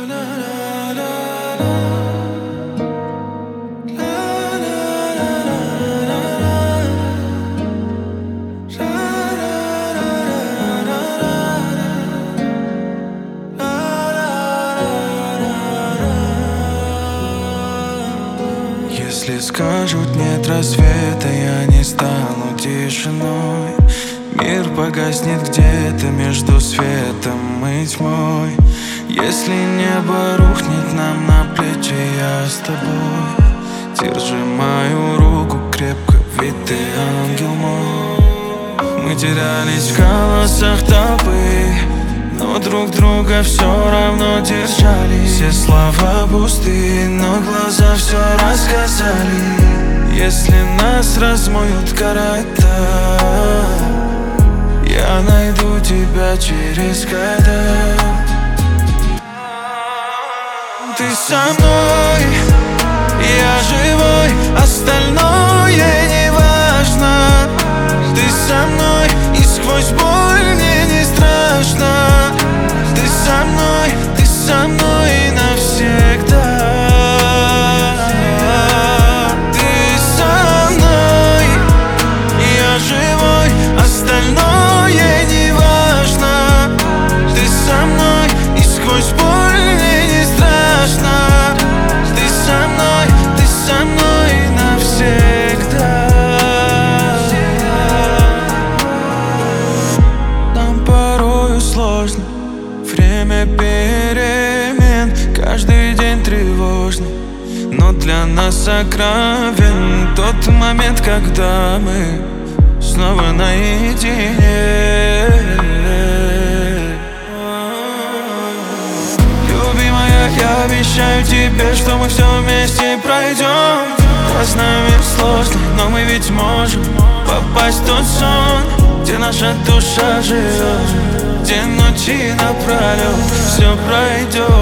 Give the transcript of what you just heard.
Если скажут нет рассвета, я не стану тишиной. Мир погаснет где-то между светом и тьмой. Если небо рухнет нам на плечи, я с тобой. Держи мою руку крепко, ведь ты ангел мой. Мы терялись в колоссах толпы, но друг друга все равно держали. Все слова пустые, но глаза все рассказали. Если нас размоют корыта, я найду тебя через года. Ты со мной, я живой, остальное не важно. Ты со мной, и сквозь боль мне не страшно. Ты со мной навсегда. Ты со мной, я живой, остальное не важно. Ты со мной, и сквозь боль мне не страшно. Ты со мной навсегда. Нам порою сложно, время перемен, каждый день тревожный, но для нас сокровен тот момент, когда мы снова наедине. Любимая, я обещаю тебе, что мы все вместе пройдем. Да, знаю, мир сложный, но мы ведь можем попасть в тот сон, где наша душа живет, где ночи напролет все пройдет.